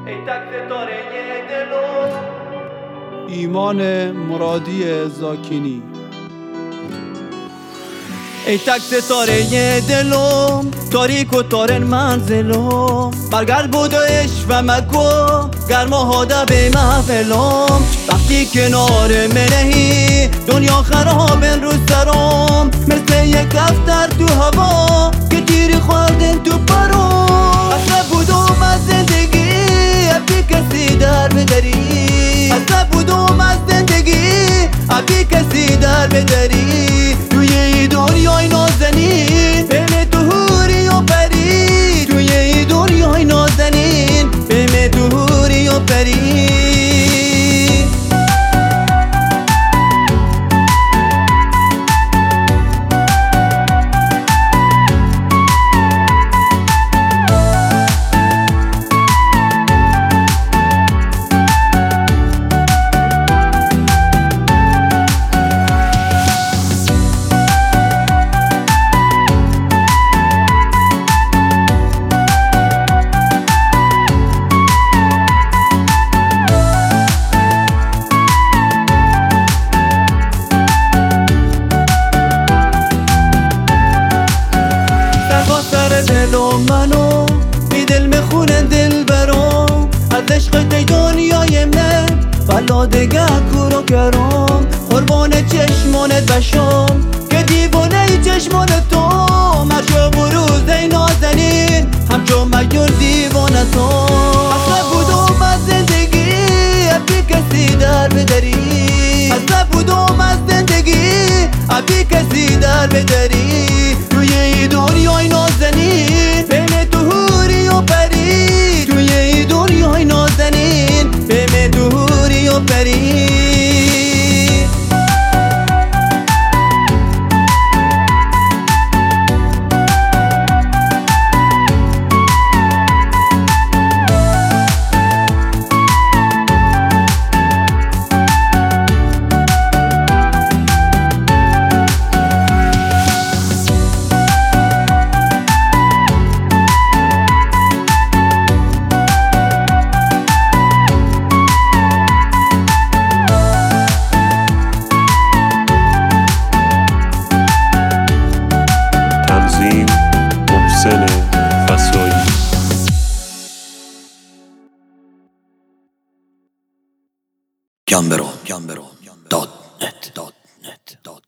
ایمان مرادی زاکینی. ای تک ستاره دلم، تاریک و تارن منزلم، برگرد بود و عشق و مگو گرما هاده به محفلم. وقتی کنار منهی دنیا خرابن رو سرم، مثل یک افتر تو هوا که تیر خوردن تو پرم. اصلا بودم از زندگی ابی کسی در بدری، اصلا بودم از زندگی ابی کسی در بدری. توی دنیای نازنین بهم تو حوری و پری، توی دنیای نازنین بهم تو حوری و پری. دلم منو بی دل میخونه دل برام، از عشق تی دنیای من والا دیگه کورو کرم. قربان چشمانت بشم که دیوانه چشمانت تو، مرشب و روزه نازنین همچون مگیور دیوانه تو. اصلا بودم از زندگی ابی کسی در بدری، اصلا بودم از زندگی ابی کسی در بدری. توی دنیای نازنین بهم تو حوری و پری، توی دنیای نازنین بهم تو حوری و پری. Gambero.net